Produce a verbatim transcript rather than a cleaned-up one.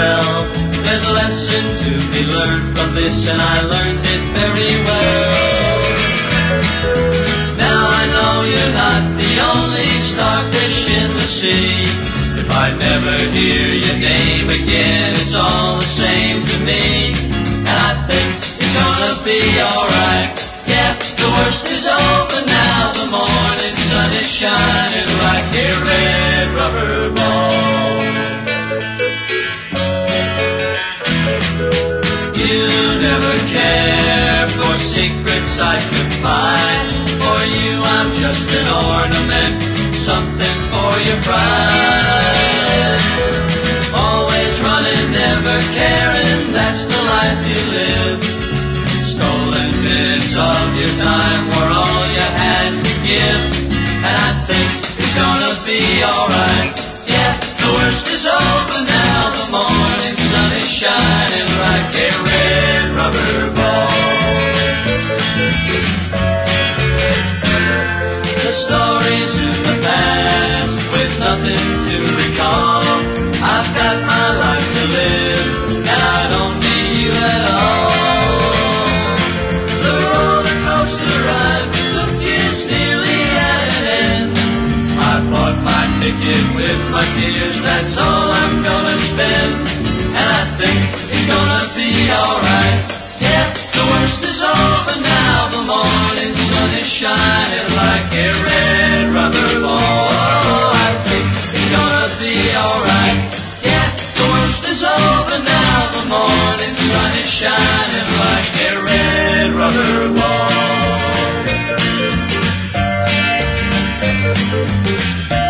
well. There's a lesson to be learned from this, and I learned it very well. Now I know you're not the only starfish in the sea. If I never hear your name again, it's all the same to me. And I think it's gonna be alright. Yeah, the worst is over now. The morning sun is shining like a red rubber ball. You never care for secrets I confide. For you I'm just an ornament, something for your pride. Always running, never caring, that's the life you live. Stolen minutes of your time were all you had to give. And I think it's gonna be alright. Yeah, the worst is over now. The morning sun is shining like a red rubber ball. The stories in the past with nothing to recall. I've got my life to live, and I don't need you at all. The roller coaster ride we took is nearly at an end. I bought my ticket with my tears, that's all I'm gonna spend. And I think it's gonna be alright. Yeah, the worst is over now. The morning sun is shining like a red rubber ball. Oh, I think it's gonna be alright. Yeah, the worst is over now. The morning sun is shining like a red rubber ball.